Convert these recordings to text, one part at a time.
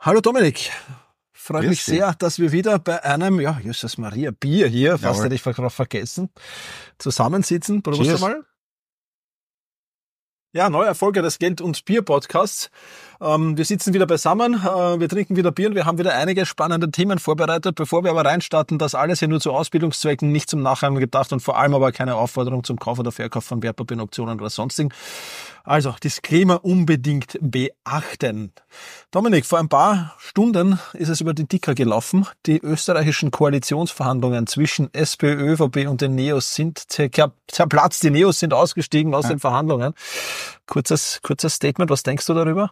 Hallo Dominik, freut Grüß mich dich. sehr, dass wir wieder bei einem, Jesus Maria, Bier hier, fast Jawohl. hätte ich drauf vergessen, zusammensitzen. Prost Cheers. einmal. Ja, neue Erfolge des Geld- und Bier-Podcasts. Wir sitzen wieder beisammen, wir trinken wieder Bier und wir haben wieder einige spannende Themen vorbereitet. Bevor wir aber reinstarten, das alles hier nur zu Ausbildungszwecken, nicht zum Nachhinein gedacht und vor allem aber keine Aufforderung zum Kauf oder Verkauf von Wertpapieren, Optionen oder sonstigen. Also, Disclaimer unbedingt beachten. Dominik, vor ein paar Stunden ist es über die Ticker gelaufen. Die österreichischen Koalitionsverhandlungen zwischen SPÖ, ÖVP und den Neos sind zerplatzt. Die Neos sind ausgestiegen aus den Verhandlungen. Kurzes Statement, was denkst du darüber?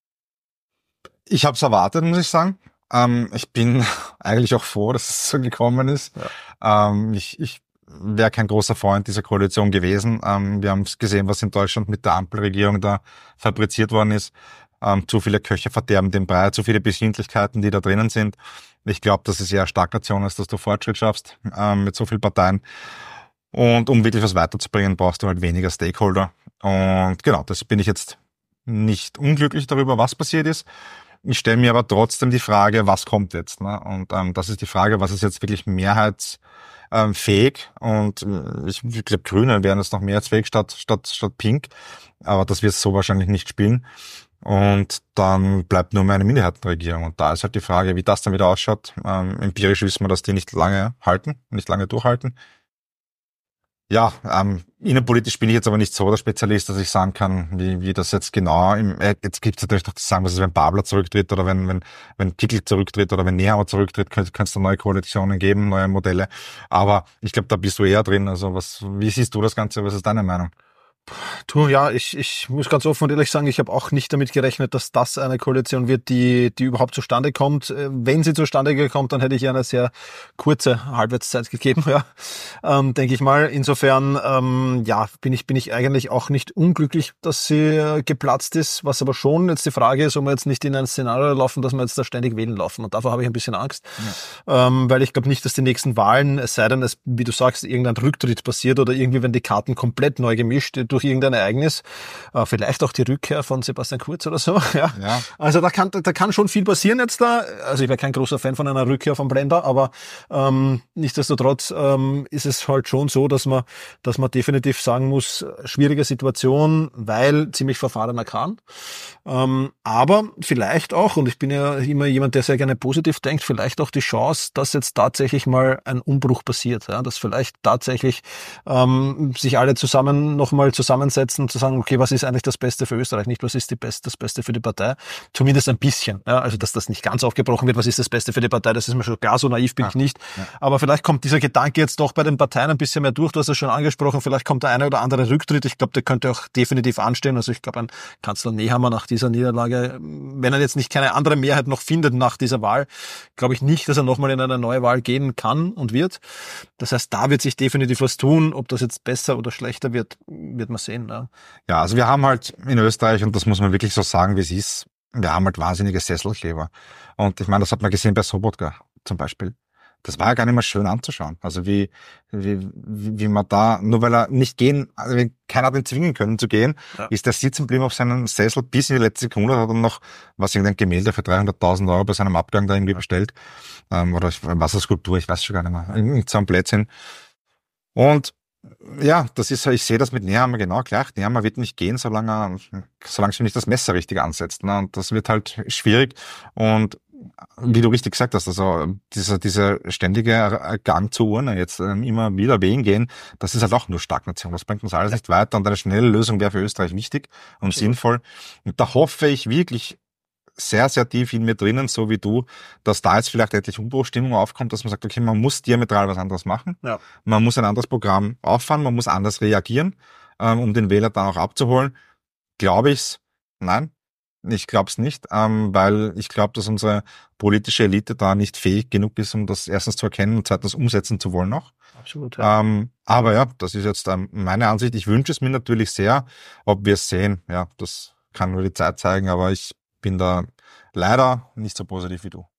Ich habe es erwartet, muss ich sagen. Ich bin eigentlich auch froh, dass es so gekommen ist. Ja. Ich wäre kein großer Freund dieser Koalition gewesen. Wir haben gesehen, was in Deutschland mit der Ampelregierung da fabriziert worden ist. Zu viele Köche verderben den Brei, zu viele Befindlichkeiten, die da drinnen sind. Ich glaube, dass es eher Stagnation ist, dass du Fortschritt schaffst mit so vielen Parteien. Und um wirklich was weiterzubringen, brauchst du halt weniger Stakeholder. Und genau, das bin ich jetzt nicht unglücklich darüber, was passiert ist. Ich stelle mir aber trotzdem die Frage, was kommt jetzt? Ne? Und das ist die Frage, was ist jetzt wirklich mehrheitsfähig? Und ich glaube, Grüne wären jetzt noch mehrheitsfähig statt Pink. Aber das wird so wahrscheinlich nicht spielen. Und dann bleibt nur mehr eine Minderheitenregierung. Und da ist halt die Frage, wie das dann wieder ausschaut. Empirisch wissen wir, dass die nicht lange durchhalten. Ja, innenpolitisch bin ich jetzt aber nicht so der Spezialist, dass ich sagen kann, wie das jetzt genau jetzt gibt es natürlich doch zu sagen, was ist, wenn Babler zurücktritt oder wenn Kickl zurücktritt oder wenn Nehammer zurücktritt, könnte es da neue Koalitionen geben, neue Modelle. Aber ich glaube, da bist du eher drin. Also wie siehst du das Ganze? Was ist deine Meinung? Du, ja, ich muss ganz offen und ehrlich sagen, ich habe auch nicht damit gerechnet, dass das eine Koalition wird, die überhaupt zustande kommt. Wenn sie zustande kommt, dann hätte ich ihr eine sehr kurze Halbwertszeit gegeben, ja, denke ich mal. Insofern, ja, bin ich eigentlich auch nicht unglücklich, dass sie geplatzt ist. Was aber schon jetzt die Frage ist, ob wir jetzt nicht in ein Szenario laufen, dass wir jetzt da ständig wählen laufen. Und davor habe ich ein bisschen Angst, weil ich glaube nicht, dass die nächsten Wahlen, es sei denn, es, wie du sagst, irgendein Rücktritt passiert oder irgendwie, wenn die Karten komplett neu gemischt durch irgendein Ereignis, vielleicht auch die Rückkehr von Sebastian Kurz oder so. Ja. Also da kann schon viel passieren jetzt da. Also ich wäre kein großer Fan von einer Rückkehr von Blender, aber nichtsdestotrotz ist es halt schon so, dass man definitiv sagen muss, schwierige Situation, weil ziemlich verfahrener Kahn. Aber vielleicht auch, und ich bin ja immer jemand, der sehr gerne positiv denkt, vielleicht auch die Chance, dass jetzt tatsächlich mal ein Umbruch passiert, ja, dass vielleicht tatsächlich sich alle nochmal zusammensetzen und zu sagen, okay, was ist eigentlich das Beste für Österreich, nicht was ist das Beste für die Partei, zumindest ein bisschen, ja, also dass das nicht ganz aufgebrochen wird, was ist das Beste für die Partei, das ist mir schon klar, so naiv bin ich nicht, aber vielleicht kommt dieser Gedanke jetzt doch bei den Parteien ein bisschen mehr durch, du hast es schon angesprochen, vielleicht kommt der eine oder andere Rücktritt, ich glaube, der könnte auch definitiv anstehen, also ich glaube, ein Kanzler Nehammer nach dieser Niederlage, wenn er jetzt nicht keine andere Mehrheit noch findet nach dieser Wahl, glaube ich nicht, dass er nochmal in eine neue Wahl gehen kann und wird. Das heißt, da wird sich definitiv was tun, ob das jetzt besser oder schlechter wird man sehen. Ja, also wir haben halt in Österreich, und das muss man wirklich so sagen, wie es ist, wir haben halt wahnsinnige Sesselkleber. Und ich meine, das hat man gesehen bei Sobotka zum Beispiel. Das war ja gar nicht mehr schön anzuschauen. Also wie man da, nur weil er nicht gehen, also wenn keiner hat ihn zwingen können zu gehen, ist der sitzen geblieben auf seinem Sessel bis in die letzte Sekunde, hat dann noch, irgendein Gemälde für 300.000 Euro bei seinem Abgang da irgendwie bestellt. Oder was eine Skulptur, ich weiß schon gar nicht mehr. Irgend so ein Blödsinn. Und ja, das ist, ich sehe das mit Nehammer genau gleich. Nehammer wird nicht gehen, solange sie nicht das Messer richtig ansetzt. Ne? Und das wird halt schwierig. Und wie du richtig gesagt hast, also dieser ständige Gang zur Urne, jetzt immer wieder wählen gehen, das ist halt auch nur Stagnation. Das bringt uns alles nicht weiter. Und eine schnelle Lösung wäre für Österreich wichtig und sinnvoll. Und da hoffe ich wirklich sehr, sehr tief in mir drinnen, so wie du, dass da jetzt vielleicht endlich Umbruchstimmung aufkommt, dass man sagt, okay, man muss diametral was anderes machen. Ja. Man muss ein anderes Programm auffahren, man muss anders reagieren, um den Wähler dann auch abzuholen. Glaube ich's? Nein, ich glaube es nicht, weil ich glaube, dass unsere politische Elite da nicht fähig genug ist, um das erstens zu erkennen und zweitens umsetzen zu wollen noch. Absolut. Ja. Aber ja, das ist jetzt meine Ansicht. Ich wünsche es mir natürlich sehr, ob wir es sehen. Ja, das kann nur die Zeit zeigen, aber ich bin da leider nicht so positiv wie du.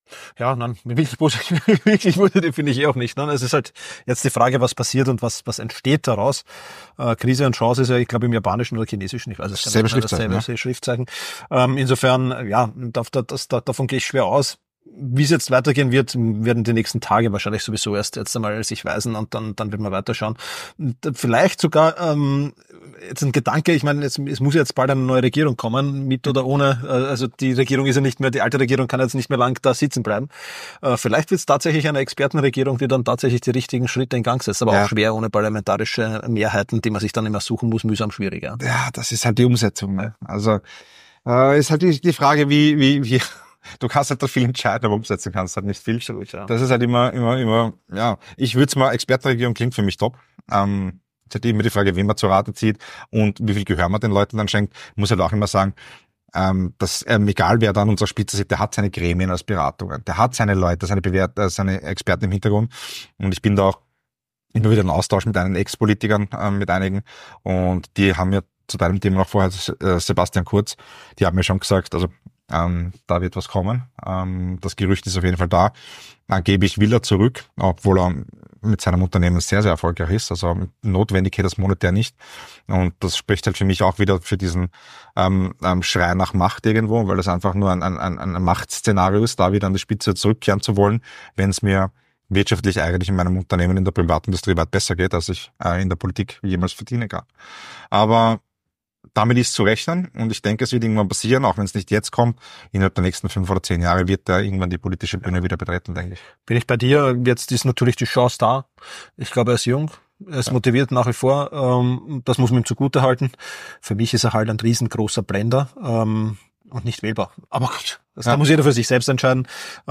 Ja, nein, wirklich positiv finde ich auch nicht. Ne? Es ist halt jetzt die Frage, was passiert und was entsteht daraus. Krise und Chance ist ja, ich glaube, im Japanischen oder Chinesischen, ich weiß es gar nicht mehr, dasselbe Schriftzeichen. Insofern, ja, davon gehe ich schwer aus. Wie es jetzt weitergehen wird, werden die nächsten Tage wahrscheinlich sowieso erst jetzt einmal sich weisen und dann wird man weiterschauen. Und vielleicht sogar jetzt ein Gedanke, ich meine, es muss jetzt bald eine neue Regierung kommen, mit oder ohne, also die Regierung ist ja nicht mehr, die alte Regierung kann jetzt nicht mehr lang da sitzen bleiben. Vielleicht wird es tatsächlich eine Expertenregierung, die dann tatsächlich die richtigen Schritte in Gang setzt, aber auch schwer ohne parlamentarische Mehrheiten, die man sich dann immer suchen muss, mühsam schwieriger. Ja, das ist halt die Umsetzung. Ne? Also ist halt die Frage, wie du kannst halt da viel entscheiden, aber umsetzen kannst halt nicht viel. Absolut, ja. Das ist halt immer, ja. Ich würde es mal, Expertenregierung klingt für mich top. Es ist halt immer die Frage, wen man zur Rate zieht und wie viel Gehör man den Leuten dann schenkt. Ich muss halt auch immer sagen, dass egal wer da an unserer Spitze sitzt, der hat seine Gremien als Beratungen. Der hat seine Leute, seine Experten im Hintergrund. Und ich bin da auch immer wieder in Austausch mit einigen Ex-Politikern, mit einigen. Und die haben mir zu deinem Thema noch vorher, Sebastian Kurz, die haben mir schon gesagt, also da wird was kommen. Das Gerücht ist auf jeden Fall da. Angeblich will er zurück, obwohl er mit seinem Unternehmen sehr, sehr erfolgreich ist. Also notwendig geht das monetär nicht. Und das spricht halt für mich auch wieder für diesen Schrei nach Macht irgendwo, weil das einfach nur ein Machtszenario ist, da wieder an die Spitze zurückkehren zu wollen, wenn es mir wirtschaftlich eigentlich in meinem Unternehmen in der Privatindustrie weit besser geht, als ich in der Politik jemals verdienen kann. Aber damit ist zu rechnen und ich denke, es wird irgendwann passieren, auch wenn es nicht jetzt kommt. Innerhalb der nächsten 5 oder 10 Jahre wird er irgendwann die politische Bühne wieder betreten, denke ich. Bin ich bei dir. Jetzt ist natürlich die Chance da. Ich glaube, er ist jung. Er ist motiviert nach wie vor. Das muss man ihm zugutehalten. Für mich ist er halt ein riesengroßer Blender. Und nicht wählbar. Aber gut, das muss jeder für sich selbst entscheiden,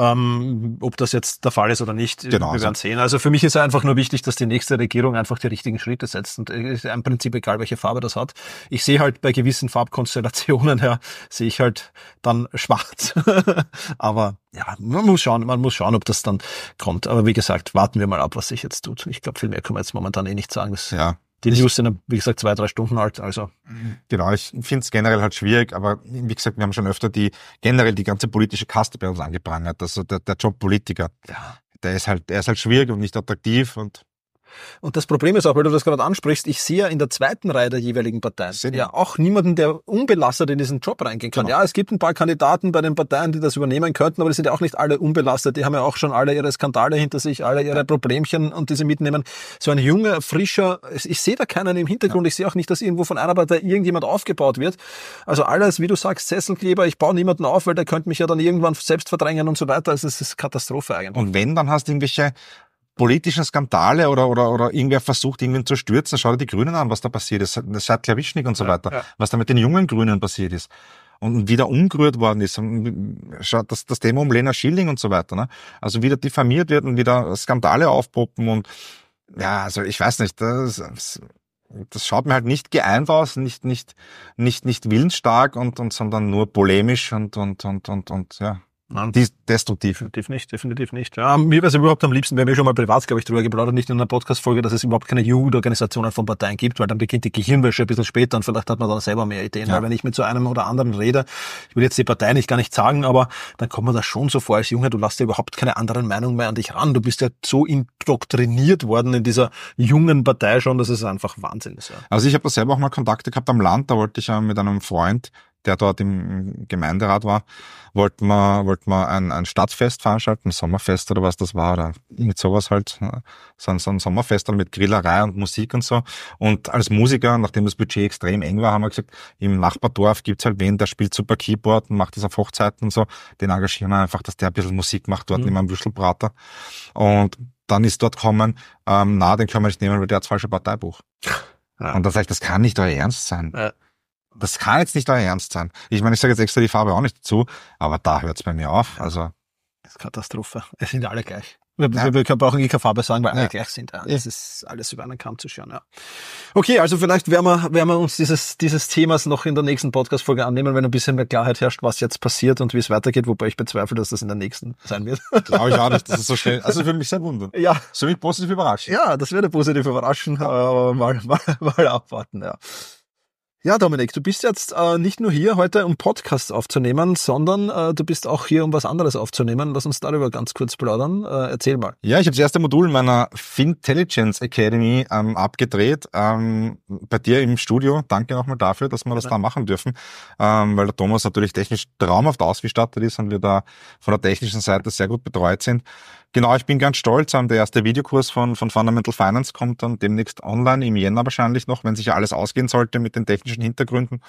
ob das jetzt der Fall ist oder nicht. Genau, wir werden sehen. Also für mich ist einfach nur wichtig, dass die nächste Regierung einfach die richtigen Schritte setzt. Und ist im Prinzip egal, welche Farbe das hat. Ich sehe halt bei gewissen Farbkonstellationen, sehe ich halt dann schwarz. Aber ja, man muss schauen, ob das dann kommt. Aber wie gesagt, warten wir mal ab, was sich jetzt tut. Ich glaube, viel mehr können wir jetzt momentan nicht sagen. Die News sind, wie gesagt, 2-3 Stunden alt, also. Genau, ich finde es generell halt schwierig, aber wie gesagt, wir haben schon öfter die ganze politische Kaste bei uns angeprangert. Also der Job Politiker, er ist halt schwierig und nicht attraktiv Und das Problem ist auch, weil du das gerade ansprichst, ich sehe ja in der zweiten Reihe der jeweiligen Parteien auch niemanden, der unbelastet in diesen Job reingehen kann. Genau. Ja, es gibt ein paar Kandidaten bei den Parteien, die das übernehmen könnten, aber die sind ja auch nicht alle unbelastet. Die haben ja auch schon alle ihre Skandale hinter sich, alle ihre Problemchen und diese mitnehmen. So ein junger, frischer, ich sehe da keinen im Hintergrund. Ich sehe auch nicht, dass irgendwo von einer Partei irgendjemand aufgebaut wird. Also alles, wie du sagst, Sesselkleber, ich baue niemanden auf, weil der könnte mich ja dann irgendwann selbst verdrängen und so weiter. Also es ist Katastrophe eigentlich. Und wenn, dann hast du irgendwelche politischen Skandale oder irgendwer versucht, irgendwen zu stürzen, schau dir die Grünen an, was da passiert ist. Das Schad Klawischnik und so weiter. Was da mit den jungen Grünen passiert ist. Und wieder umgerührt worden ist. Und schaut das Thema um Lena Schilling und so weiter. Ne? Also wieder diffamiert wird und wieder Skandale aufpoppen und ja, also ich weiß nicht, das schaut mir halt nicht geeint aus, nicht willensstark sondern nur polemisch und ja. Nein, destruktiv. Definitiv nicht. Ja, mir wäre es überhaupt am liebsten, wenn wir schon mal privat, glaube ich, drüber geplaudert, nicht in einer Podcast-Folge, dass es überhaupt keine Jugendorganisationen von Parteien gibt, weil dann beginnt die Gehirnwäsche ein bisschen später und vielleicht hat man dann selber mehr Ideen. Ja. Weil wenn ich mit so einem oder anderen rede, ich will jetzt die Partei nicht gar nicht sagen, aber dann kommt man da schon so vor als Junge, du lässt ja überhaupt keine anderen Meinungen mehr an dich ran. Du bist ja so indoktriniert worden in dieser jungen Partei schon, dass es einfach Wahnsinn ist. Ja. Also ich habe da selber auch mal Kontakte gehabt am Land, da wollte ich mit einem Freund, der dort im Gemeinderat war, wollten wir ein Stadtfest veranstalten, ein Sommerfest oder was das war, oder mit sowas halt, so ein Sommerfest mit Grillerei und Musik und so. Und als Musiker, nachdem das Budget extrem eng war, haben wir gesagt, im Nachbardorf gibt's halt wen, der spielt super Keyboard und macht das auf Hochzeiten und so, den engagieren wir einfach, dass der ein bisschen Musik macht dort neben einem Würstelbrater. Und dann ist dort gekommen, den können wir nicht nehmen, weil der hat das falsche Parteibuch. Ja. Und da sage ich, das kann nicht euer Ernst sein. Ja. Das kann jetzt nicht euer Ernst sein. Ich meine, ich sage jetzt extra die Farbe auch nicht dazu, aber da hört's bei mir auf. Also das ist Katastrophe. Es sind alle gleich. Wir brauchen keine Farbe sagen, weil alle gleich sind. Ja. Das ist alles über einen Kamm zu schauen. Ja. Okay, also vielleicht werden wir uns dieses Themas noch in der nächsten Podcast-Folge annehmen, wenn ein bisschen mehr Klarheit herrscht, was jetzt passiert und wie es weitergeht, wobei ich bezweifle, dass das in der nächsten sein wird. Glaube ich auch nicht, dass es so schnell. Also für mich sehr wundern. Ja. So mich positiv überraschen. Ja, das würde positiv überraschen. Mal abwarten, ja. Ja, Dominik, du bist jetzt nicht nur hier heute, um Podcasts aufzunehmen, sondern du bist auch hier, um was anderes aufzunehmen. Lass uns darüber ganz kurz plaudern. Erzähl mal. Ja, ich habe das erste Modul meiner Fintelligence Academy abgedreht, bei dir im Studio. Danke nochmal dafür, dass wir das da machen dürfen, weil der Thomas natürlich technisch traumhaft ausgestattet ist und wir da von der technischen Seite sehr gut betreut sind. Genau, ich bin ganz stolz. Der erste Videokurs von Fundamental Finance kommt dann demnächst online, im Jänner wahrscheinlich noch, wenn sich ja alles ausgehen sollte mit den technischen Hintergründen.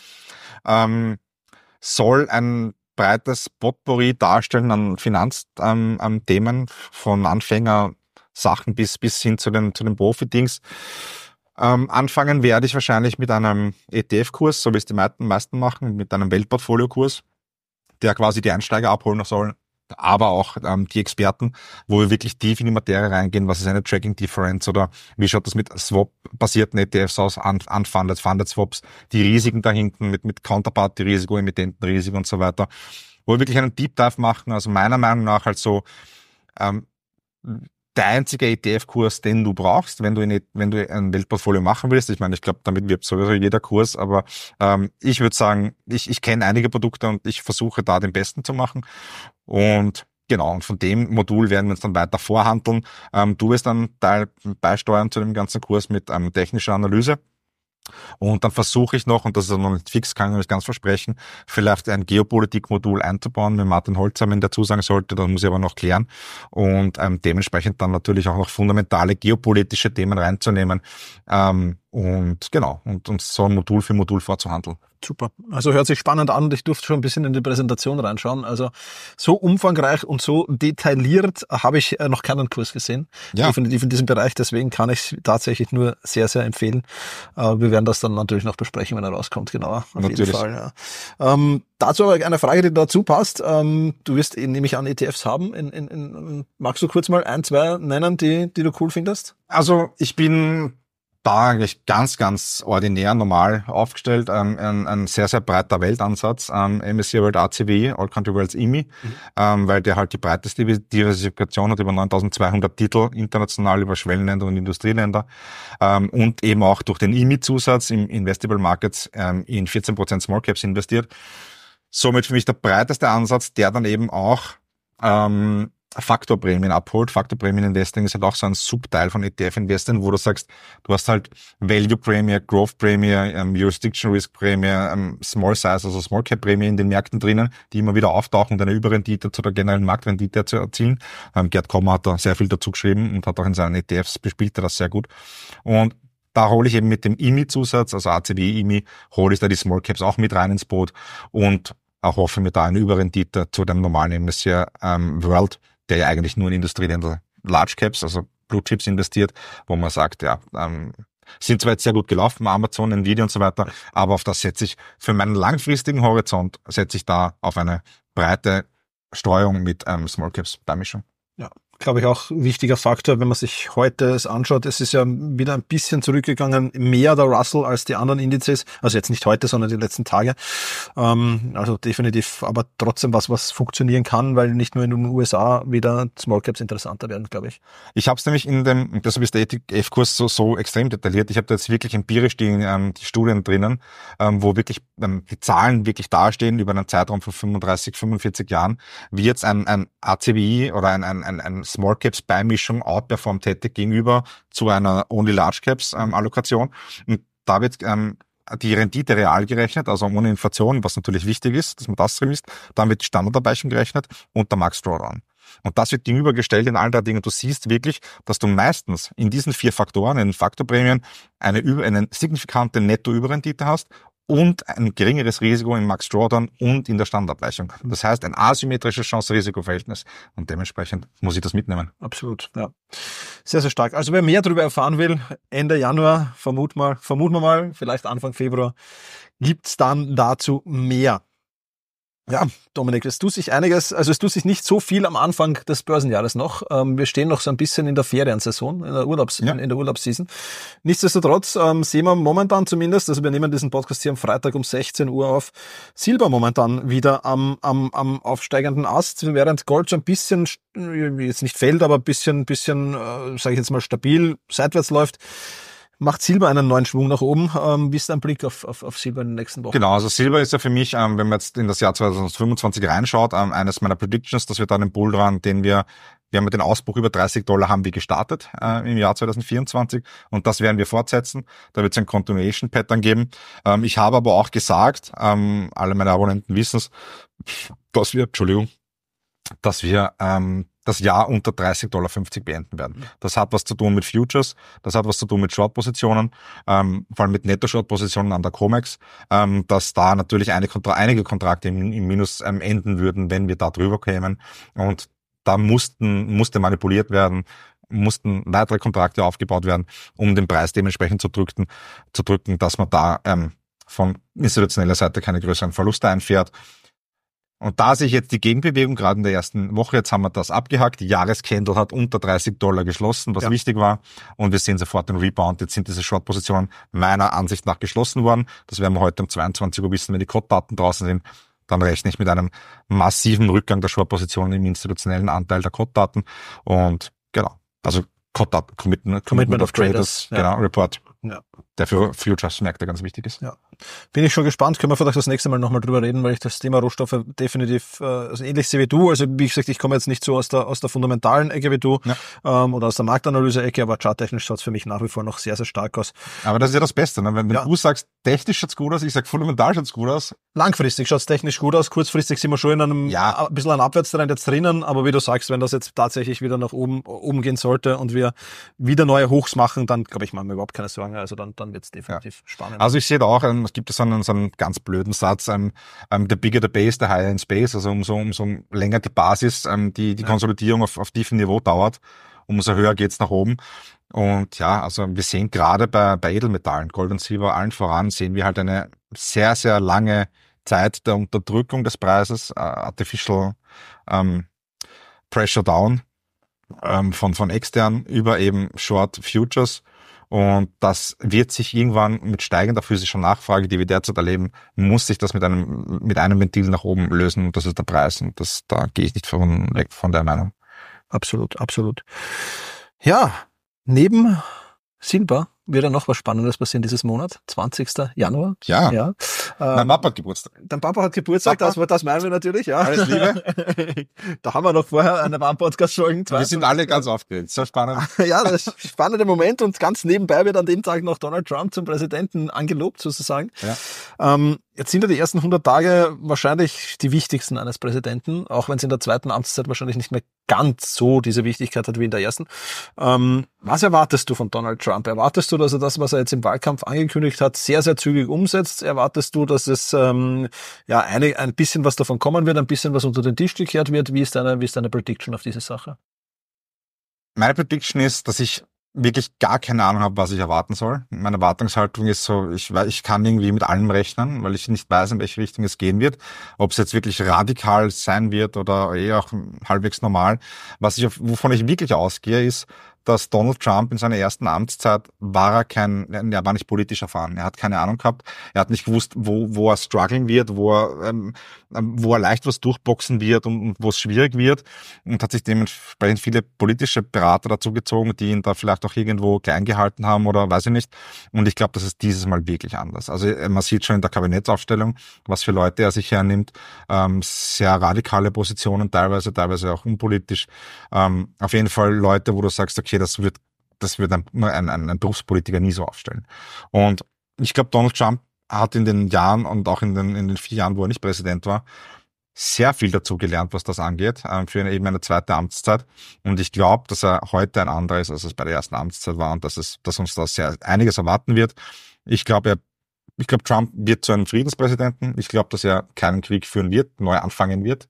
Soll ein breites Potpourri darstellen an Finanzthemen, von Anfängersachen bis hin zu den Profi-Dings. Anfangen werde ich wahrscheinlich mit einem ETF-Kurs, so wie es die meisten machen, mit einem Weltportfolio-Kurs, der quasi die Einsteiger abholen soll, aber auch die Experten, wo wir wirklich tief in die Materie reingehen, was ist eine Tracking Difference oder wie schaut das mit Swap-basierten ETFs aus, Unfunded, Funded Swaps, die Risiken da hinten mit Counterparty-Risiko, Emittentenrisiko und so weiter, wo wir wirklich einen Deep Dive machen, also meiner Meinung nach halt so der einzige ETF-Kurs, den du brauchst, wenn du ein Weltportfolio machen willst. Ich meine, ich glaube, damit wirbt sowieso jeder Kurs, aber ich würde sagen, ich kenne einige Produkte und ich versuche da den besten zu machen. Und genau, und von dem Modul werden wir uns dann weiter vorhandeln. Du wirst dann beisteuern zu dem ganzen Kurs mit technischer Analyse. Und dann versuche ich noch, und das ist noch nicht fix, kann ich noch nicht ganz versprechen, vielleicht ein Geopolitik-Modul einzubauen, wenn Martin Holzheim dazu sagen sollte, das muss ich aber noch klären. Und dementsprechend dann natürlich auch noch fundamentale geopolitische Themen reinzunehmen. Und genau, und so ein Modul für Modul vorzuhandeln. Super. Also hört sich spannend an und ich durfte schon ein bisschen in die Präsentation reinschauen. Also so umfangreich und so detailliert habe ich noch keinen Kurs gesehen. Ja. Definitiv in diesem Bereich. Deswegen kann ich es tatsächlich nur sehr, sehr empfehlen. Wir werden das dann natürlich noch besprechen, wenn er rauskommt. Genauer. Auf natürlich. Jeden Fall. Ja. Dazu aber eine Frage, die dazu passt. Du wirst, nehme ich an, ETFs haben. Magst du kurz mal 1, 2 nennen, die du cool findest? Also ich bin da eigentlich ganz ordinär, normal aufgestellt, ein sehr, sehr breiter Weltansatz, MSCI World ACWI, All Country Worlds IMI, weil der halt die breiteste Diversifikation hat, über 9200 Titel, international über Schwellenländer und Industrieländer, und eben auch durch den IMI-Zusatz im Investable Markets in 14% Small Caps investiert. Somit für mich der breiteste Ansatz, der dann eben auch Faktorprämien abholt. Faktorprämien Investing ist halt auch so ein Subteil von ETF-Investing, wo du sagst, du hast halt Value Prämie, Growth Prämie, Jurisdiction Risk Prämie, Small Size, also Small Cap Prämie in den Märkten drinnen, die immer wieder auftauchen, um eine Überrendite zu der generellen Marktrendite zu erzielen. Gerd Kommer hat da sehr viel dazu geschrieben und hat auch in seinen ETFs bespielt er das sehr gut. Und da hole ich eben mit dem IMI-Zusatz, also ACWI IMI, hole ich da die Small Caps auch mit rein ins Boot und auch hoffe mir da eine Überrendite zu dem normalen MSCI World, der ja eigentlich nur in Industrieländer Large Caps, also Blue Chips investiert, wo man sagt, ja, sind zwar jetzt sehr gut gelaufen, Amazon, Nvidia und so weiter, aber auf das setze ich für meinen langfristigen Horizont, setze ich da auf eine breite Streuung mit Small Caps Beimischung. Ja, glaube ich auch ein wichtiger Faktor, wenn man sich heute es anschaut. Es ist ja wieder ein bisschen zurückgegangen, mehr der Russell als die anderen Indizes. Also jetzt nicht heute, sondern die letzten Tage. Also definitiv, aber trotzdem was funktionieren kann, weil nicht nur in den USA wieder Small Caps interessanter werden, glaube ich. Ich habe es nämlich deshalb ist der ETF-Kurs so extrem detailliert. Ich habe da jetzt wirklich empirisch die Studien drinnen, wo wirklich die Zahlen wirklich dastehen über einen Zeitraum von 35, 45 Jahren, wie jetzt ein ACWI oder ein Small Caps Beimischung outperformt hätte gegenüber zu einer Only Large Caps Allokation. Und da wird die Rendite real gerechnet, also ohne Inflation, was natürlich wichtig ist, dass man das drin ist. Dann wird die Standardabweichung gerechnet und der Max Drawdown. Und das wird gegenübergestellt in allen drei Dingen. Du siehst wirklich, dass du meistens in diesen 4 Faktoren, in den Faktorprämien, eine signifikante Nettoüberrendite hast und ein geringeres Risiko im Max Drawdown und in der Standardabweichung. Das heißt, ein asymmetrisches Chance-Risiko-Verhältnis. Und dementsprechend muss ich das mitnehmen. Absolut, ja. Sehr, sehr stark. Also wer mehr darüber erfahren will, Ende Januar, vermuten wir mal, vielleicht Anfang Februar, gibt's dann dazu mehr. Ja, Dominik, es tut sich nicht so viel am Anfang des Börsenjahres noch. Wir stehen noch so ein bisschen in der Feriensaison, in der Urlaubsseason. Nichtsdestotrotz sehen wir momentan zumindest, also wir nehmen diesen Podcast hier am Freitag um 16 Uhr auf, Silber momentan wieder am aufsteigenden Ast, während Gold so ein bisschen, jetzt nicht fällt, aber ein bisschen, sage ich jetzt mal, stabil seitwärts läuft. macht Silber einen neuen Schwung nach oben. Wie ist dein Blick auf Silber in den nächsten Wochen? Genau, also Silber ist ja für mich, wenn man jetzt in das Jahr 2025 reinschaut, eines meiner Predictions, dass wir da den Bullrun, wir haben ja den Ausbruch über $30 haben wir gestartet im Jahr 2024 und das werden wir fortsetzen. Da wird es ein Continuation Pattern geben. Ich habe aber auch gesagt, alle meine Abonnenten wissen es, dass wir das Jahr unter $30,50 beenden werden. Das hat was zu tun mit Futures, das hat was zu tun mit Short-Positionen, vor allem mit Netto-Short-Positionen an der COMEX, dass da natürlich einige Kontrakte im Minus enden würden, wenn wir da drüber kämen. Und da musste manipuliert werden, mussten weitere Kontrakte aufgebaut werden, um den Preis dementsprechend zu drücken, dass man da von institutioneller Seite keine größeren Verluste einfährt. Und da sehe ich jetzt die Gegenbewegung, gerade in der ersten Woche, jetzt haben wir das abgehakt, die Jahrescandle hat unter $30 geschlossen, was wichtig war, und wir sehen sofort den Rebound. Jetzt sind diese Short-Positionen meiner Ansicht nach geschlossen worden. Das werden wir heute um 22 Uhr wissen, wenn die COT-Daten draußen sind. Dann rechne ich mit einem massiven Rückgang der Short-Positionen im institutionellen Anteil der COT-Daten. Und genau, also COT-Daten, Commitment of Traders, genau, Report. Ja. Der für Futures-Märkte ganz wichtig ist. Ja. Bin ich schon gespannt. Können wir vielleicht das nächste Mal nochmal drüber reden, weil ich das Thema Rohstoffe definitiv also ähnlich sehe wie du. Also wie gesagt, ich komme jetzt nicht so aus der fundamentalen Ecke wie du oder aus der Marktanalyse-Ecke, aber charttechnisch schaut es für mich nach wie vor noch sehr, sehr stark aus. Aber das ist ja das Beste, ne? Wenn du sagst, technisch schaut's gut aus, ich sag fundamental schaut's gut aus. Langfristig schaut's technisch gut aus, kurzfristig sind wir schon in einem ein bisschen ein Abwärtstrend jetzt drinnen, aber wie du sagst, wenn das jetzt tatsächlich wieder nach oben gehen sollte und wir wieder neue Hochs machen, dann glaube ich, machen wir überhaupt keine Sorgen. Also dann wird's definitiv spannend. Also ich sehe da auch, es gibt so einen ganz blöden Satz, the bigger the base, the higher in space, also umso länger die Basis, die Konsolidierung auf tiefem Niveau dauert, umso höher geht's nach oben. Und ja, also wir sehen gerade bei Edelmetallen, Gold und Silber allen voran, sehen wir halt eine sehr, sehr lange Zeit der Unterdrückung des Preises, Artificial Pressure Down von extern über eben Short Futures. Und das wird sich irgendwann mit steigender physischer Nachfrage, die wir derzeit erleben, muss sich das mit einem Ventil nach oben lösen. Und das ist der Preis. Und da gehe ich nicht weg von der Meinung. Absolut, absolut. Ja, neben Silber wird ja noch was Spannendes passieren dieses Monat, 20. Januar. Ja. Mein Papa hat Geburtstag. Dein Papa hat Geburtstag, das meinen wir natürlich, ja. Alles Liebe. Da haben wir noch vorher eine Warm-Podcast-Folge. Wir sind alle ganz aufgeregt, so spannend. Ja, das ist ein spannender Moment und ganz nebenbei wird an dem Tag noch Donald Trump zum Präsidenten angelobt, sozusagen. Ja. Jetzt sind ja die ersten 100 Tage wahrscheinlich die wichtigsten eines Präsidenten, auch wenn es in der zweiten Amtszeit wahrscheinlich nicht mehr ganz so diese Wichtigkeit hat wie in der ersten. Was erwartest du von Donald Trump? Erwartest du, dass er das, was er jetzt im Wahlkampf angekündigt hat, sehr, sehr zügig umsetzt? Erwartest du, dass es ein bisschen was davon kommen wird, ein bisschen was unter den Tisch gekehrt wird? Wie ist deine Prediction auf diese Sache? Meine Prediction ist, dass ich wirklich gar keine Ahnung habe, was ich erwarten soll. Meine Erwartungshaltung ist so, ich kann irgendwie mit allem rechnen, weil ich nicht weiß, in welche Richtung es gehen wird. Ob es jetzt wirklich radikal sein wird oder eher auch halbwegs normal. Wovon ich wirklich ausgehe, ist, dass Donald Trump in seiner ersten Amtszeit er war nicht politisch erfahren. Er hat keine Ahnung gehabt. Er hat nicht gewusst, wo er strugglen wird, wo er leicht was durchboxen wird und wo es schwierig wird, und hat sich dementsprechend viele politische Berater dazu gezogen, die ihn da vielleicht auch irgendwo klein gehalten haben oder weiß ich nicht. Und ich glaube, das ist dieses Mal wirklich anders. Also man sieht schon in der Kabinettsaufstellung, was für Leute er sich hernimmt. Sehr radikale Positionen, teilweise auch unpolitisch. Auf jeden Fall Leute, wo du sagst, okay, das wird ein Berufspolitiker nie so aufstellen. Und ich glaube, Donald Trump hat in den Jahren und auch in den 4 Jahren, wo er nicht Präsident war, sehr viel dazu gelernt, was das angeht, für eben eine zweite Amtszeit. Und ich glaube, dass er heute ein anderer ist, als es bei der ersten Amtszeit war, und dass uns da sehr einiges erwarten wird. Ich glaube, Trump wird zu einem Friedenspräsidenten. Ich glaube, dass er keinen Krieg führen wird, neu anfangen wird.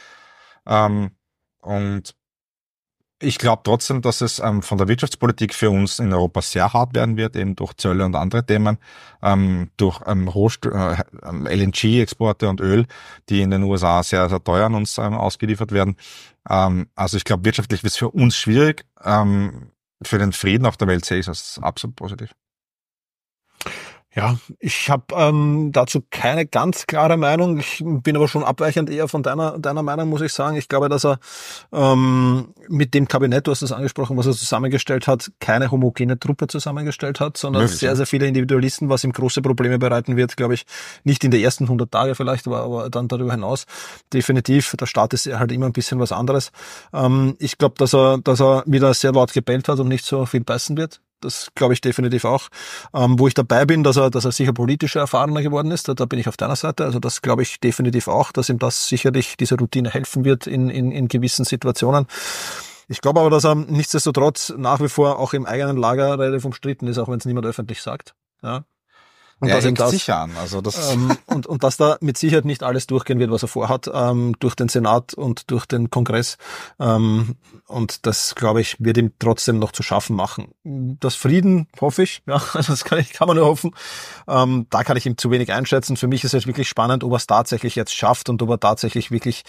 Und ich glaube trotzdem, dass es von der Wirtschaftspolitik für uns in Europa sehr hart werden wird, eben durch Zölle und andere Themen, durch LNG-Exporte und Öl, die in den USA sehr, sehr teuer an uns ausgeliefert werden. Also ich glaube, wirtschaftlich wird es für uns schwierig. Für den Frieden auf der Welt sehe ich das absolut positiv. Ja, ich habe dazu keine ganz klare Meinung. Ich bin aber schon abweichend eher von deiner Meinung, muss ich sagen. Ich glaube, dass er mit dem Kabinett, du hast es angesprochen, was er zusammengestellt hat, keine homogene Truppe zusammengestellt hat, sondern Möglich, sehr, ja. sehr viele Individualisten, was ihm große Probleme bereiten wird, glaube ich. Nicht in den ersten 100 Tage vielleicht, aber dann darüber hinaus. Definitiv, der Staat ist halt immer ein bisschen was anderes. Ich glaube, dass er wieder sehr laut gebellt hat und nicht so viel beißen wird. Das glaube ich definitiv auch. Wo ich dabei bin, dass er sicher politischer erfahrener geworden ist, da bin ich auf deiner Seite. Also das glaube ich definitiv auch, dass ihm das sicherlich, diese Routine helfen wird in gewissen Situationen. Ich glaube aber, dass er nichtsdestotrotz nach wie vor auch im eigenen Lager relativ umstritten ist, auch wenn es niemand öffentlich sagt. Ja. Und Er dass ihm eckt sicher an. Also das. und dass da mit Sicherheit nicht alles durchgehen wird, was er vorhat, durch den Senat und durch den Kongress. Und das, glaube ich, wird ihm trotzdem noch zu schaffen machen. Das Frieden, hoffe ich, ja, also das kann man nur hoffen. Da kann ich ihm zu wenig einschätzen. Für mich ist es wirklich spannend, ob er es tatsächlich jetzt schafft und ob er tatsächlich wirklich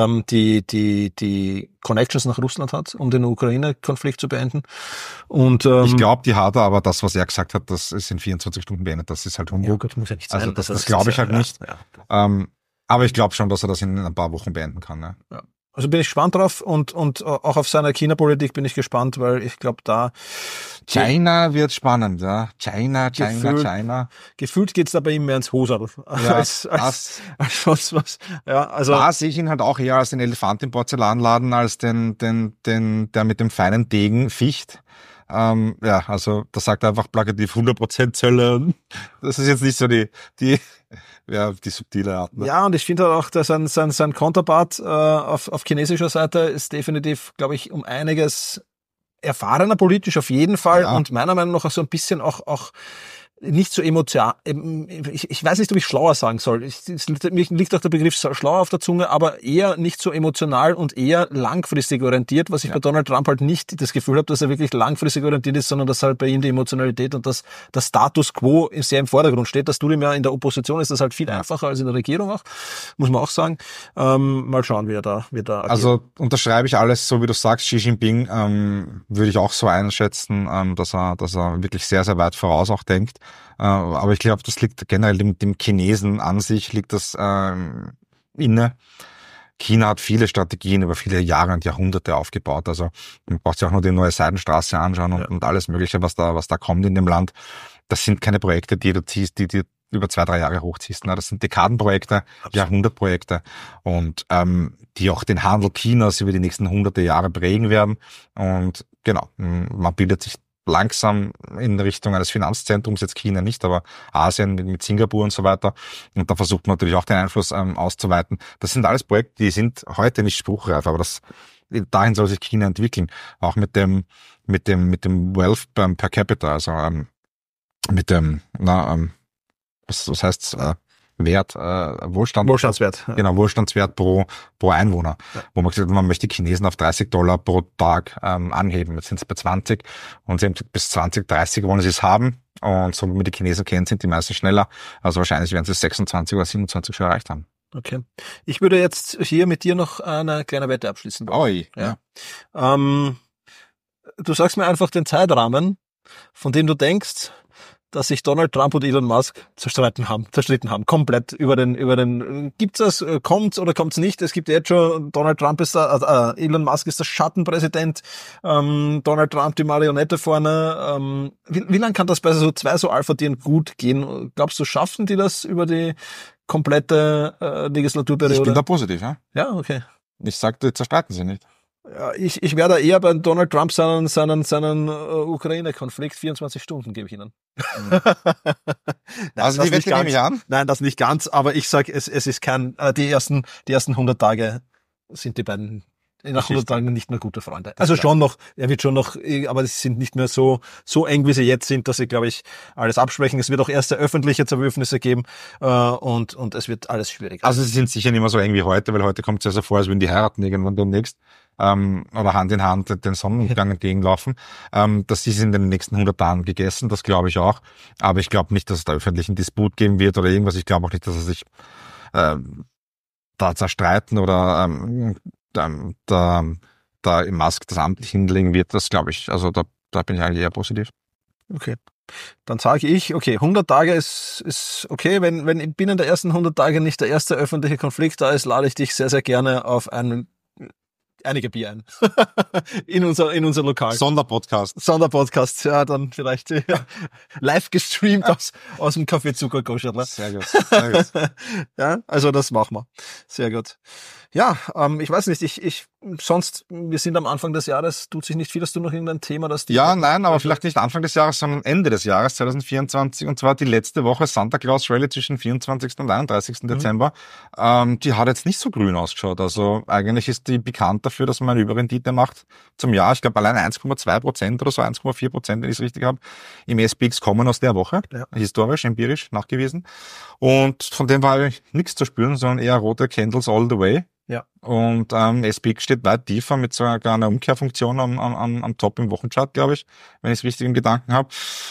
die Connections nach Russland hat, um den Ukraine-Konflikt zu beenden. Und Ich glaube, die hat er, aber das, was er gesagt hat, das ist in 24 Stunden beendet. Das ist halt Humbug. ja, gut, muss ja nicht sein. Also das glaube ich halt nicht. Ja. Aber ich glaube schon, dass er das in ein paar Wochen beenden kann. Ne? Ja. Also bin ich gespannt drauf und auch auf seine China-Politik bin ich gespannt, weil ich glaube, da China wird spannend, ja. China. Gefühlt geht's da bei ihm mehr ins Hosal Ja, als sonst was. Ja, also da sehe ich ihn halt auch eher als den Elefant im Porzellanladen, als der mit dem feinen Degen ficht. Ja, also da sagt er einfach plakativ 100% Zölle. Und das ist jetzt nicht so die subtile Art. Ne? ja, und ich finde halt auch, dass sein Counterpart auf chinesischer Seite ist definitiv, glaube ich, um einiges erfahrener politisch auf jeden Fall Ja. und meiner Meinung nach auch so ein bisschen auch nicht so emotional. Ich weiß nicht, ob ich schlauer sagen soll. Mir liegt auch der Begriff schlauer auf der Zunge, aber eher nicht so emotional und eher langfristig orientiert, was ich bei Donald Trump halt nicht das Gefühl habe, dass er wirklich langfristig orientiert ist, sondern dass halt bei ihm die Emotionalität und das Status quo sehr im Vordergrund steht. Das tut ihm ja in der Opposition ist das halt viel einfacher als in der Regierung auch, muss man auch sagen. Mal schauen, wie er da agiert. Also unterschreibe ich alles, so wie du sagst, Xi Jinping würde ich auch so einschätzen, dass er wirklich sehr, sehr weit voraus auch denkt. Aber ich glaube, das liegt generell dem Chinesen an sich, liegt das inne. China hat viele Strategien über viele Jahre und Jahrhunderte aufgebaut. Also man braucht sich auch nur die neue Seidenstraße anschauen und alles Mögliche, was da kommt in dem Land. Das sind keine Projekte, die du ziehst, die über 2-3 Jahre hochziehst. Ne? Das sind Dekadenprojekte, Jahrhundertprojekte und die auch den Handel Chinas über die nächsten hunderte Jahre prägen werden. Und genau, man bildet sich langsam in Richtung eines Finanzzentrums, jetzt China nicht, aber Asien mit Singapur und so weiter. Und da versucht man natürlich auch den Einfluss auszuweiten. Das sind alles Projekte, die sind heute nicht spruchreif, aber dahin soll sich China entwickeln. Auch mit dem Wealth per Capita, also mit dem, was heißt Wert, Wohlstandswert. Ja. Genau, Wohlstandswert pro Einwohner. Ja. Wo man gesagt hat, man möchte die Chinesen auf $30 pro Tag anheben. Jetzt sind es bei 20 und sie haben bis 2030 wollen sie es haben. Und so wie man die Chinesen kennt, sind die meisten schneller. Also wahrscheinlich werden sie 26 oder 27 schon erreicht haben. Okay. Ich würde jetzt hier mit dir noch eine kleine Wette abschließen. Oi. Ja. Du sagst mir einfach den Zeitrahmen, von dem du denkst, dass sich Donald Trump und Elon Musk zerstritten haben, komplett über den, gibt's das, kommt's oder kommt's nicht? Es gibt jetzt schon, Donald Trump ist Elon Musk ist der Schattenpräsident, Donald Trump die Marionette vorne, wie lang kann das bei so zwei so Alpha-Tieren gut gehen? Glaubst du, schaffen die das über die komplette Legislaturperiode? Ich bin da positiv, ja. Ja, okay. Ich sagte, zerstreiten sie nicht. Ja, ich wäre da eher bei Donald Trump seinen Ukraine-Konflikt 24 Stunden, gebe ich Ihnen. Nein, also die Wette nehme ich an? Nein, das nicht ganz, aber ich sage, es ist kein, die ersten 100 Tage sind die beiden nach 100 Tagen nicht mehr gute Freunde. Also schon noch, er wird schon noch, aber sie sind nicht mehr so eng, wie sie jetzt sind, dass sie, glaube ich, alles absprechen. Es wird auch erste öffentliche Zerwürfnisse geben und es wird alles schwierig. Also sie sind sicher nicht mehr so eng wie heute, weil heute kommt es ja so vor, als würden die heiraten irgendwann demnächst. Oder Hand in Hand den Sonnenuntergang entgegenlaufen. Das ist in den nächsten 100 Tagen gegessen, das glaube ich auch. Aber ich glaube nicht, dass es da öffentlichen Disput geben wird oder irgendwas. Ich glaube auch nicht, dass er sich da zerstreiten oder da im Musk das Amt hinlegen wird. Das glaube ich, also da bin ich eigentlich eher positiv. Okay. Dann sage ich, okay, 100 Tage ist okay. Wenn binnen der ersten 100 Tage nicht der erste öffentliche Konflikt da ist, lade ich dich sehr, sehr gerne auf einige Bier ein. in unser Lokal. Sonderpodcast, ja, dann vielleicht live gestreamt aus dem Café Zuckerkoschadler. Sehr gut, sehr gut. Ja, also das machen wir. Sehr gut. Ja, ich weiß nicht, sonst, wir sind am Anfang des Jahres, tut sich nicht viel, hast du noch irgendein Thema, das Ja, nein, aber vielleicht nicht Anfang des Jahres, sondern Ende des Jahres 2024, und zwar die letzte Woche Santa Claus Rally zwischen 24. und 31. Dezember. Die hat jetzt nicht so grün ausgeschaut. Also eigentlich ist die bekannt dafür, dass man eine Überrendite macht zum Jahr. Ich glaube allein 1,2% oder so, 1,4%, wenn ich es richtig habe, im SPX kommen aus der Woche. Ja. Historisch, empirisch nachgewiesen. Und von dem war eigentlich nichts zu spüren, sondern eher rote Candles all the way. Ja. Und SPX steht weit tiefer mit sogar einer Umkehrfunktion am Top im Wochenchart, glaube ich, wenn ich es richtig im Gedanken habe.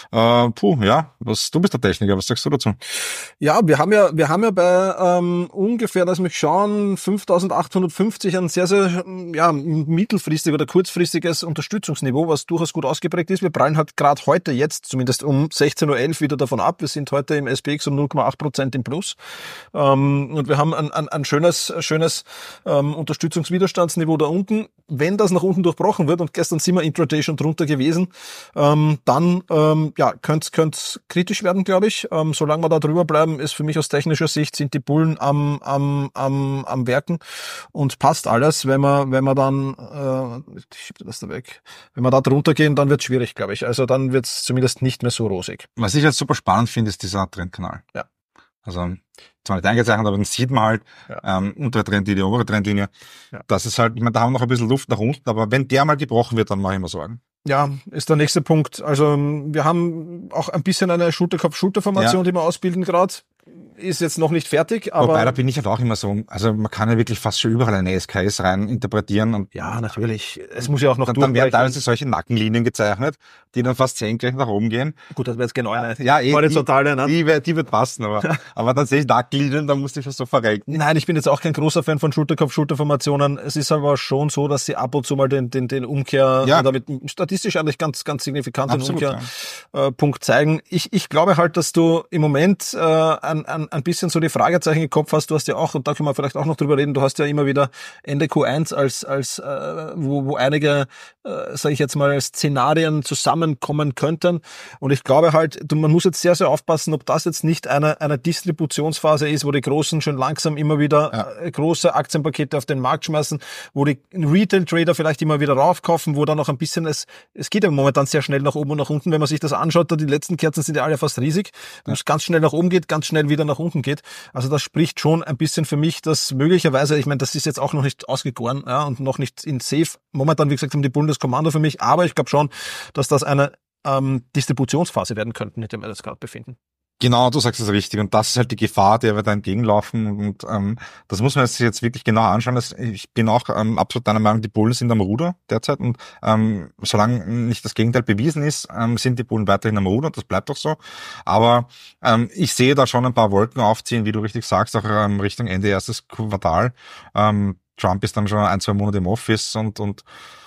Du bist der Techniker, was sagst du dazu? Ja, wir haben ja bei ungefähr, lass mich schauen, 5.850 ein sehr, sehr mittelfristig oder kurzfristiges Unterstützungsniveau, was durchaus gut ausgeprägt ist. Wir prallen halt gerade heute jetzt, zumindest um 16.11 Uhr wieder davon ab. Wir sind heute im SPX um 0,8% im Plus. Und wir haben ein schönes Unterstützungswiderstandsniveau da unten. Wenn das nach unten durchbrochen wird, und gestern sind wir intraday schon drunter gewesen, dann könnte kritisch werden, glaube ich. Solange wir da drüber bleiben, ist für mich aus technischer Sicht, sind die Bullen am Werken und passt alles. Wenn wir dann, ich schiebe das da weg, wenn wir da drunter gehen, dann wird es schwierig, glaube ich. Also dann wird es zumindest nicht mehr so rosig. Was ich jetzt super spannend finde, ist dieser Trendkanal. Ja. Also zwar nicht eingezeichnet, aber dann sieht man halt untere Trendlinie, obere Trendlinie. Ja. Das ist halt, ich meine, da haben wir noch ein bisschen Luft nach unten, aber wenn der mal gebrochen wird, dann mache ich mir Sorgen. Ja, ist der nächste Punkt. Also wir haben auch ein bisschen eine Schulterkopf-Schulter-Formation, die wir ausbilden gerade. Ist jetzt noch nicht fertig, aber... Wobei, da bin ich halt auch immer so, also man kann ja wirklich fast schon überall eine SKS rein interpretieren. Und ja, natürlich. Es muss ja auch noch dann werden teilweise solche Nackenlinien gezeichnet, die dann fast senkrecht nach oben gehen. Gut, das wäre jetzt genau eine. Ja, horizontale, ne? Die wird passen, aber dann sehe ich Nackenlinien, dann musste ich schon so verrecken. Nein, ich bin jetzt auch kein großer Fan von Schulterkopf-Schulterformationen. Es ist aber schon so, dass sie ab und zu mal den Umkehr, damit statistisch eigentlich ganz, ganz signifikant den Umkehrpunkt zeigen. Ich glaube halt, dass du im Moment ein bisschen so die Fragezeichen im Kopf hast. Du hast ja auch, und da können wir vielleicht auch noch drüber reden, du hast ja immer wieder Ende Q1 wo einige, sage ich jetzt mal, Szenarien zusammenkommen könnten. Und ich glaube halt, man muss jetzt sehr, sehr aufpassen, ob das jetzt nicht eine Distributionsphase ist, wo die Großen schon langsam immer wieder große Aktienpakete auf den Markt schmeißen, wo die Retail-Trader vielleicht immer wieder raufkaufen, wo dann noch ein bisschen, es geht ja momentan sehr schnell nach oben und nach unten. Wenn man sich das anschaut, da die letzten Kerzen sind ja alle fast riesig, wo es ganz schnell nach oben geht, ganz schnell wieder nach unten geht. Also das spricht schon ein bisschen für mich, dass möglicherweise, ich meine, das ist jetzt auch noch nicht ausgegoren, und noch nicht in Safe. Momentan, wie gesagt, haben die Bullen das Kommando für mich, aber ich glaube schon, dass das eine Distributionsphase werden könnten, in der wir uns gerade befinden. Genau, du sagst es richtig. Und das ist halt die Gefahr, der wir da entgegenlaufen. Und das muss man sich jetzt wirklich genau anschauen. Ich bin auch absolut deiner Meinung, die Bullen sind am Ruder derzeit. Und solange nicht das Gegenteil bewiesen ist, sind die Bullen weiterhin am Ruder. Und das bleibt auch so. Aber ich sehe da schon ein paar Wolken aufziehen, wie du richtig sagst, auch Richtung Ende erstes Quartal. Trump ist dann schon 1-2 Monate im Office und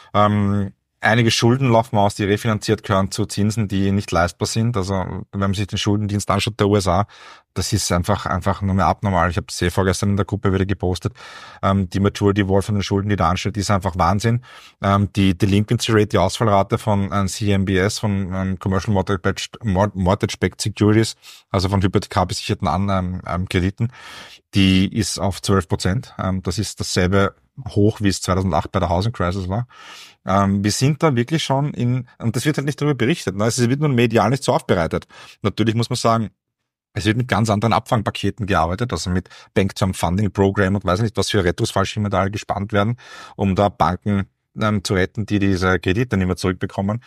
einige Schulden laufen aus, die refinanziert gehören zu Zinsen, die nicht leistbar sind. Also wenn man sich den Schuldendienst anschaut der USA, das ist einfach nur mehr abnormal. Ich habe es vorgestern in der Gruppe wieder gepostet. Die Maturity Wall von den Schulden, die da ansteht, ist einfach Wahnsinn. Die Delinquency Rate, die Ausfallrate von CMBS, von Commercial Mortgage-Backed Securities, also von hypothekar besicherten Krediten, die ist auf 12%. Das ist dasselbe hoch, wie es 2008 bei der Housing Crisis war. Wir sind da wirklich schon und das wird halt nicht darüber berichtet. Ne? Es wird nur medial nicht so aufbereitet. Natürlich muss man sagen, es wird mit ganz anderen Abfangpaketen gearbeitet, also mit Bank Term Funding Program und weiß nicht, was für Rettungsfallschirme da gespannt werden, um da Banken zu retten, die diese Kredite nicht mehr zurückbekommen.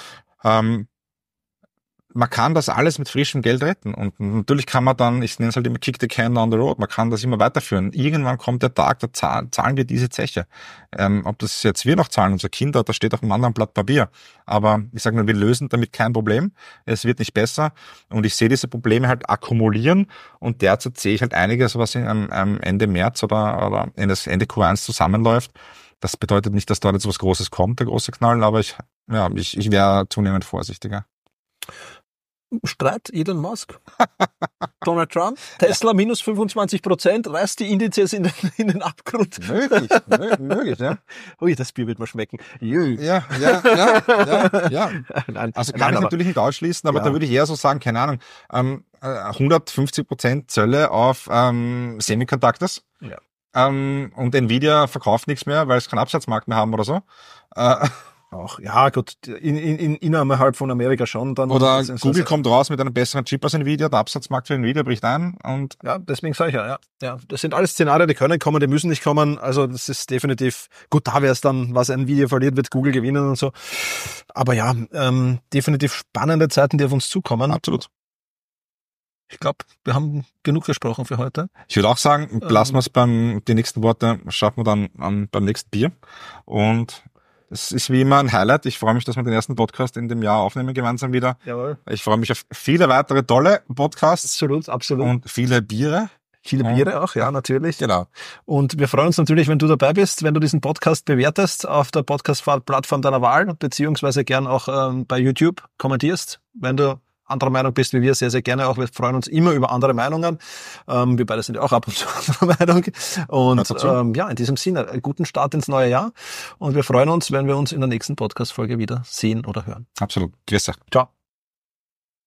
Man kann das alles mit frischem Geld retten. Und natürlich kann man dann, ich nenne es halt immer Kick the Can down the road, man kann das immer weiterführen. Irgendwann kommt der Tag, da zahlen wir diese Zeche. Ob das jetzt wir noch zahlen, unsere Kinder, das steht auf einem anderen Blatt Papier. Aber ich sage nur, wir lösen damit kein Problem. Es wird nicht besser. Und ich sehe diese Probleme halt akkumulieren. Und derzeit sehe ich halt einiges, was Ende März oder Ende Q1 zusammenläuft. Das bedeutet nicht, dass dort jetzt was Großes kommt, der große Knall, aber ich wäre zunehmend vorsichtiger. Streit Elon Musk. Donald Trump, Tesla minus 25%, reißt die Indizes in den Abgrund. Möglich, ja. Ui, das Bier wird mir schmecken. Ja. Nein, Also kann ich natürlich nicht ausschließen, aber da würde ich eher so sagen, keine Ahnung, 150% Zölle auf Semiconductors. Ja. Und Nvidia verkauft nichts mehr, weil es keinen Absatzmarkt mehr haben oder so. Auch, ja gut, innerhalb von Amerika schon. Dann oder Google kommt raus mit einem besseren Chip als Nvidia, der Absatzmarkt für Nvidia bricht ein. Und ja, deswegen sage ich ja. Das sind alles Szenarien, die können kommen, die müssen nicht kommen. Also das ist definitiv, gut, da wäre es dann, was Nvidia verliert, wird Google gewinnen und so. Aber ja, definitiv spannende Zeiten, die auf uns zukommen. Absolut. Ich glaube, wir haben genug gesprochen für heute. Ich würde auch sagen, lassen wir es die nächsten Worte, schaffen wir dann beim nächsten Bier. Und es ist wie immer ein Highlight. Ich freue mich, dass wir den ersten Podcast in dem Jahr aufnehmen gemeinsam wieder. Jawohl. Ich freue mich auf viele weitere tolle Podcasts. Absolut. Und viele Biere. Viele Biere auch, ja, natürlich. Genau. Und wir freuen uns natürlich, wenn du dabei bist, wenn du diesen Podcast bewertest auf der Podcast-Plattform deiner Wahl, beziehungsweise gern auch bei YouTube kommentierst, wenn du anderer Meinung bist wie wir, sehr, sehr gerne auch. Wir freuen uns immer über andere Meinungen. Wir beide sind ja auch ab und zu anderer Meinung. Und in diesem Sinne, einen guten Start ins neue Jahr. Und wir freuen uns, wenn wir uns in der nächsten Podcast-Folge wieder sehen oder hören. Absolut. Grüß dich. Ciao.